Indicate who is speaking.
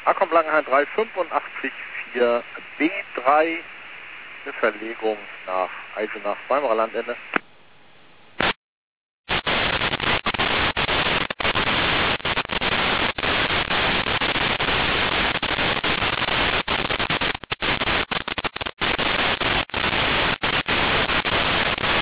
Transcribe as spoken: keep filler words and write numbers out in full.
Speaker 1: Akkon Blankenheim drei fünf acht vier B drei, eine Verlegung nach Eisenach, Weimarer Landende.